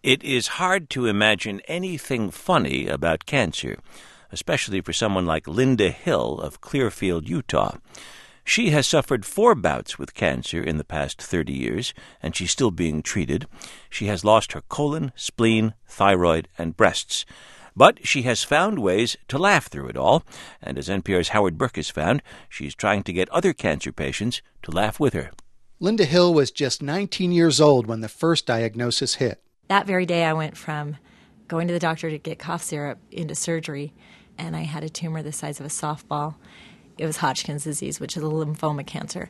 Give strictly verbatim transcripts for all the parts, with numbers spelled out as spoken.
It is hard to imagine anything funny about cancer, especially for someone like Linda Hill of Clearfield, Utah. She has suffered four bouts with cancer in the past thirty years, and she's still being treated. She has lost her colon, spleen, thyroid, and breasts. But she has found ways to laugh through it all, and as N P R's Howard Burke has found, she's trying to get other cancer patients to laugh with her. Linda Hill was just nineteen years old when the first diagnosis hit. That very day, I went from going to the doctor to get cough syrup into surgery, and I had a tumor the size of a softball. It was Hodgkin's disease, which is a lymphoma cancer.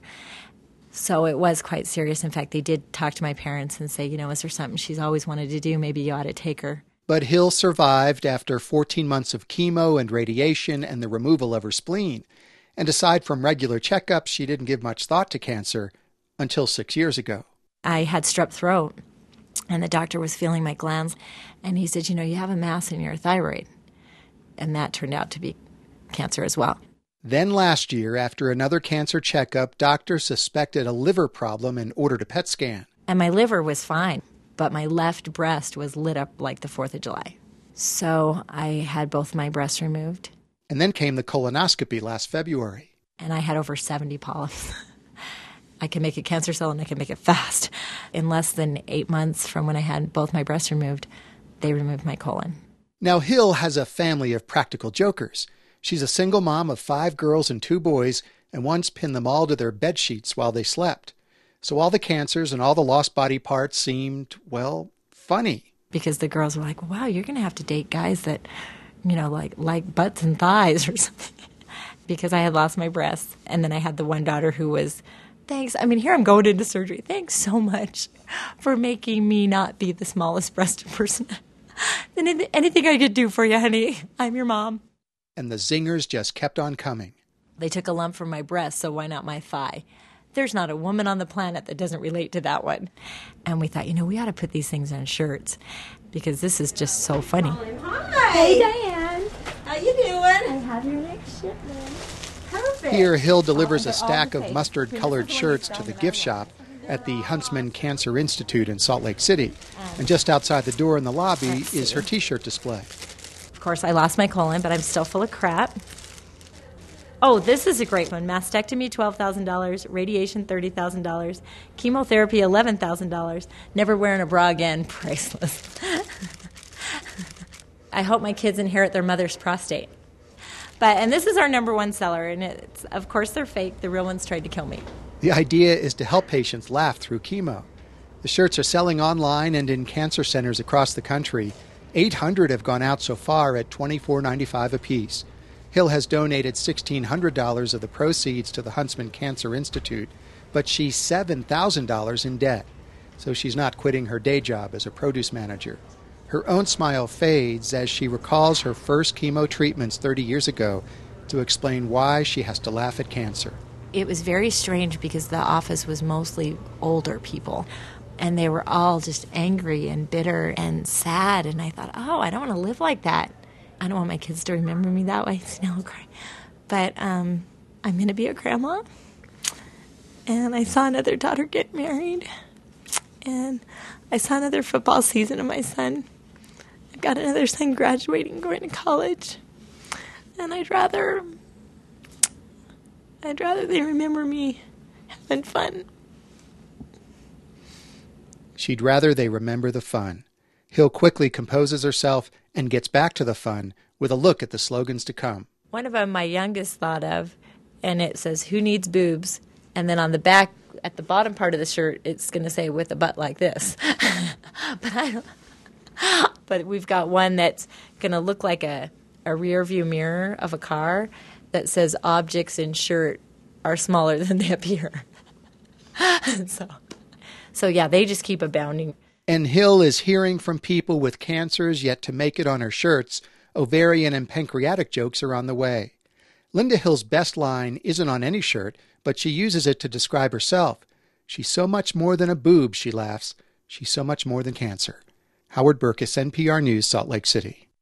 So it was quite serious. In fact, they did talk to my parents and say, you know, is there something she's always wanted to do? Maybe you ought to take her. But Hill survived after fourteen months of chemo and radiation and the removal of her spleen. And aside from regular checkups, she didn't give much thought to cancer until six years ago. I had strep throat, and the doctor was feeling my glands, and he said, you know, you have a mass in your thyroid. And that turned out to be cancer as well. Then last year, after another cancer checkup, doctors suspected a liver problem and ordered a P E T scan. And my liver was fine, but my left breast was lit up like the fourth of July. So I had both my breasts removed. And then came the colonoscopy last February. And I had over seventy polyps. I can make a cancer cell and I can make it fast. In less than eight months from when I had both my breasts removed, they removed my colon. Now, Hill has a family of practical jokers. She's a single mom of five girls and two boys, and once pinned them all to their bed sheets while they slept. So all the cancers and all the lost body parts seemed, well, funny. Because the girls were like, wow, you're going to have to date guys that, you know, like like butts and thighs or something. Because I had lost my breasts. And then I had the one daughter who was, thanks. I mean, here I'm going into surgery. Thanks so much for making me not be the smallest breasted person. Anything I could do for you, honey. I'm your mom. And the zingers just kept on coming. They took a lump from my breast, so why not my thigh? There's not a woman on the planet that doesn't relate to that one. And we thought, you know, we ought to put these things on shirts because this is just so funny. Hi. Hey, Diane. How you doing? I have your next shipment. Perfect. Here, Hill delivers a stack of mustard-colored shirts to the gift shop at the Huntsman Cancer Institute in Salt Lake City. And just outside the door in the lobby is her T-shirt display. Of course, I lost my colon, but I'm still full of crap. Oh, this is a great one. Mastectomy, twelve thousand dollars. Radiation, thirty thousand dollars. Chemotherapy, eleven thousand dollars. Never wearing a bra again. Priceless. I hope my kids inherit their mother's prostate. But and this is our number one seller, and it's of course they're fake. The real ones tried to kill me. The idea is to help patients laugh through chemo. The shirts are selling online and in cancer centers across the country. eight hundred have gone out so far at twenty-four ninety-five apiece. Hill has donated sixteen hundred dollars of the proceeds to the Huntsman Cancer Institute, but she's seven thousand dollars in debt, so she's not quitting her day job as a produce manager. Her own smile fades as she recalls her first chemo treatments thirty years ago to explain why she has to laugh at cancer. It was very strange because the office was mostly older people. And they were all just angry and bitter and sad. And I thought, oh, I don't want to live like that. I don't want my kids to remember me that way. No, cry. But um, I'm going to be a grandma. And I saw another daughter get married. And I saw another football season of my son. I've got another son graduating, going to college. And I'd rather, I'd rather they remember me having fun. She'd rather they remember the fun. Hill quickly composes herself and gets back to the fun with a look at the slogans to come. One of them my youngest thought of, and it says, who needs boobs? And then on the back, at the bottom part of the shirt, it's going to say, with a butt like this. but I don't, but we've got one that's going to look like a, a rear view mirror of a car that says, objects in shirt are smaller than they appear. so... So, yeah, they just keep abounding. And Hill is hearing from people with cancers yet to make it on her shirts. Ovarian and pancreatic jokes are on the way. Linda Hill's best line isn't on any shirt, but she uses it to describe herself. She's so much more than a boob, she laughs. She's so much more than cancer. Howard Burkus, N P R News, Salt Lake City.